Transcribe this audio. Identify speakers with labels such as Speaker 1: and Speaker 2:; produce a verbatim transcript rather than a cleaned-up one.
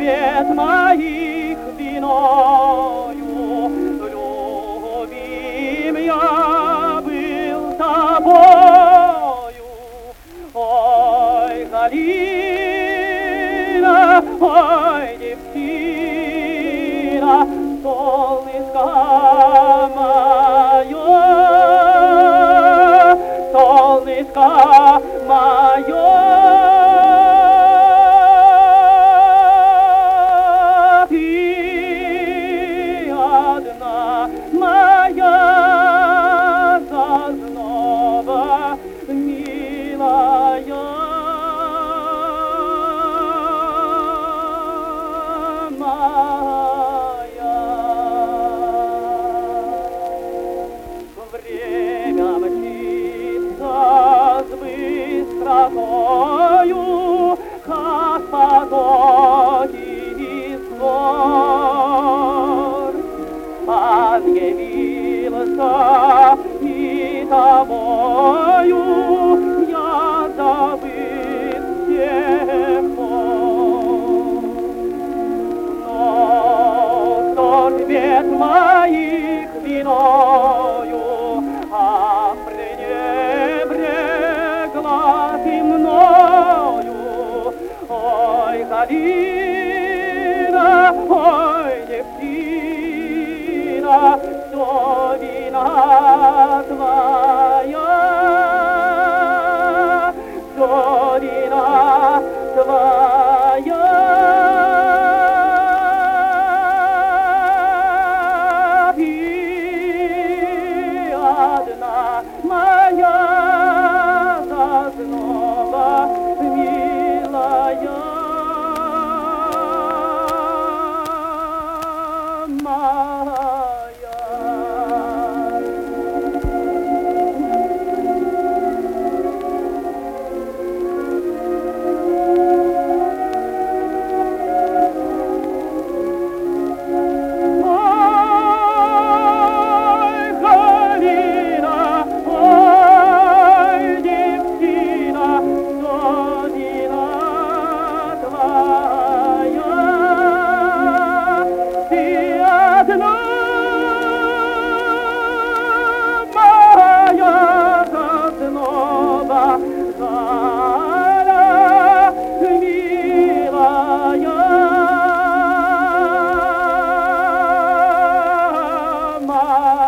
Speaker 1: свет моих виною, любим я был тобою. Ой, Галина, ой, девчина, солнышко мое, солнышко мое. Моя зазноба милая, моя. Время мчится с быстротою, как потоки из гор. Объявился и тобою я забыт с тех пор. Но кто свет моих виною, а пренебрегла ты мною. Ой, Галина, ой, девчина, все вина твоя, все вина твоя. Ты одна моя зазноба милая, моя. Ой, Галина, ой, девчина, родина твоя. Ты одна моя зазноба, Галя милая, моя.